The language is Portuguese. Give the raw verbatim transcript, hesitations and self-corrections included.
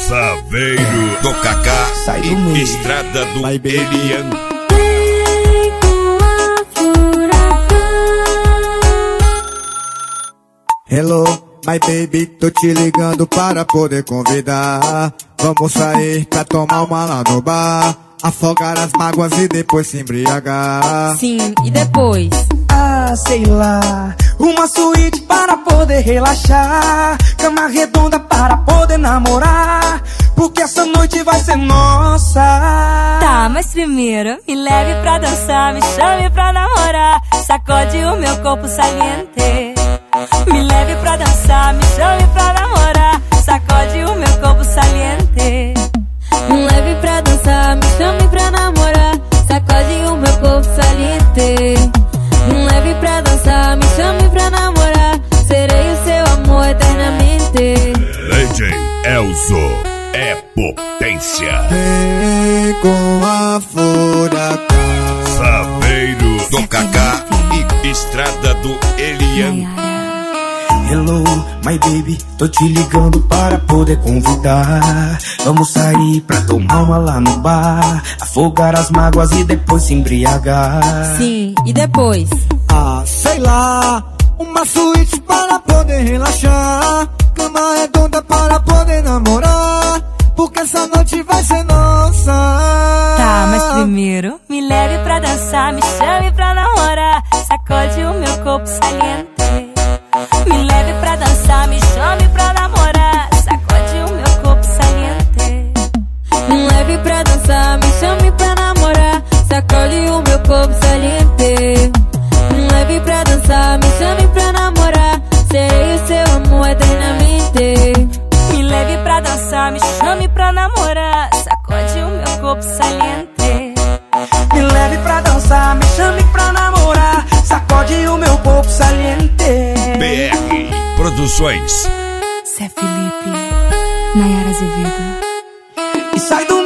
Saveiro do Kaká e Estrada do Elian. Hello, my baby, tô te ligando para poder convidar. Vamos sair pra tomar uma lá no bar, afogar as mágoas e depois se embriagar. Sim, e depois? Ah, sei lá, uma suíte para poder relaxar, cama redonda para poder namorar, porque essa noite vai ser nossa. Tá, mas primeiro me leve pra dançar, me chame pra namorar, sacode o meu corpo saliente. Me leve pra dançar, me chame pra namorar, sacode o meu corpo saliente. Me leve pra dançar, me chame pra namorar, sacode o meu corpo saliente. Me leve pra dançar, me chame pra namorar, serei o seu amor eternamente. D J Elzo é potência. Vem com a furacão. Saveiro do Kaká e Estrada do Elian. Hello, my baby, tô te ligando para poder convidar. Vamos sair pra tomar uma lá no bar, afogar as mágoas e depois se embriagar. Sim, e depois? Ah, sei lá, uma suíte para poder relaxar, cama redonda para poder namorar, porque essa noite vai ser nossa. Tá, mas primeiro me leve pra dançar, me chame pra namorar, sacode o meu corpo saliente. Me leve pra dançar, me chame pra namorar, sacode o meu corpo saliente. Me leve pra dançar, me chame pra namorar, sacode o meu corpo saliente. Me leve pra dançar, me chame pra namorar, serei o seu amor eternamente. Me leve pra dançar, me chame pra namorar, sacode o meu corpo saliente. Me leve pra dançar, me chame pra namorar, sacode o meu corpo saliente. B R Produções. Zé Felipe, Nayara Azevedo. E sai do